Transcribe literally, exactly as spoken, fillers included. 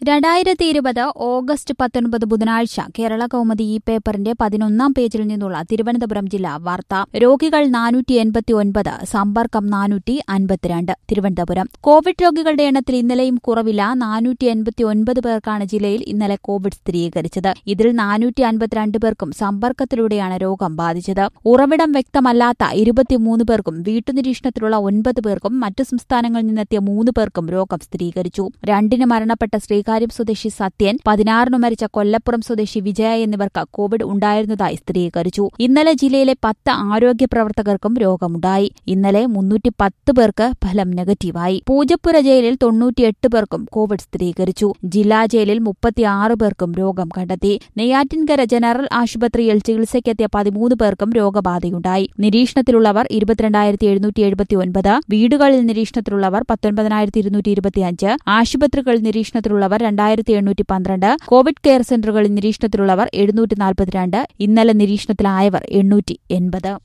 രണ്ടായിരത്തി ഇരുപത് ഓഗസ്റ്റ് പത്തൊൻപത് ബുധനാഴ്ച കേരള കൗമുദി ഈ പേപ്പറിന്റെ പതിനൊന്നാം പേജിൽ നിന്നുള്ള തിരുവനന്തപുരം ജില്ലാ വാർത്ത. രോഗികൾ നാനൂറ്റി എൺപത്തി ഒൻപത്, സമ്പർക്കം നാനൂറ്റി അൻപത്തിരണ്ട്. തിരുവനന്തപുരം കോവിഡ് രോഗികളുടെ എണ്ണത്തിൽ ഇന്നലെയും കുറവില്ല. നാനൂറ്റി എൺപത്തി ഒൻപത് പേർക്കാണ് ജില്ലയിൽ ഇന്നലെ കോവിഡ് സ്ഥിരീകരിച്ചത്. ഇതിൽ നാനൂറ്റി അൻപത്തിരണ്ട് പേർക്കും സമ്പർക്കത്തിലൂടെയാണ് രോഗം ബാധിച്ചത്. ഉറവിടം വ്യക്തമല്ലാത്ത ഇരുപത്തിമൂന്ന് പേർക്കും വീട്ടുനിരീക്ഷണത്തിലുള്ള ഒൻപത് പേർക്കും മറ്റു സംസ്ഥാനങ്ങളിൽ നിന്നെത്തിയ മൂന്ന് പേർക്കും രോഗം സ്ഥിരീകരിച്ചു. രണ്ടിന് മരണപ്പെട്ട ശ്രീകാര്യം സ്വദേശി സത്യൻ, പതിനാറിന് മരിച്ച കൊല്ലപ്പുറം സ്വദേശി വിജയ എന്നിവർക്ക് കോവിഡ് ഉണ്ടായിരുന്നതായി സ്ഥിരീകരിച്ചു. ഇന്നലെ ജില്ലയിലെ പത്ത് ആരോഗ്യ പ്രവർത്തകർക്കും രോഗമുണ്ടായി. ഇന്നലെ മുന്നൂറ്റി പത്ത് പേർക്ക് ഫലം നെഗറ്റീവായി. പൂജപ്പുര ജയിലിൽ തൊണ്ണൂറ്റിയെട്ട് പേർക്കും കോവിഡ് സ്ഥിരീകരിച്ചു. ജില്ലാ ജയിലിൽ മുപ്പത്തിയാറ് പേർക്കും രോഗം കണ്ടെത്തി. നെയ്യാറ്റിൻകര ജനറൽ ആശുപത്രിയിൽ ചികിത്സയ്ക്കെത്തിയ പതിമൂന്ന് പേർക്കും രോഗബാധയുണ്ടായി. നിരീക്ഷണത്തിലുള്ളവർ ഇരുപത്തിരണ്ടായിരത്തി എഴുന്നൂറ്റി എഴുപത്തി ഒൻപത്, വീടുകളിൽ നിരീക്ഷണത്തിലുള്ളവർ പത്തൊൻപതിനായിരത്തി ഇരുന്നൂറ്റി ഇരുപത്തിയഞ്ച്, ആശുപത്രികളിൽ നിരീക്ഷണത്തിലുള്ളവർ രണ്ടായിരത്തി എണ്ണൂറ്റി പന്ത്രണ്ട്, കോവിഡ് കെയർ സെന്ററുകളിൽ നിരീക്ഷണത്തിലുള്ളവർ എഴുന്നൂറ്റി നാൽപ്പത്തിരണ്ട്, ഇന്നലെ നിരീക്ഷണത്തിലായവർ എണ്ണൂറ്റി എൺപത്.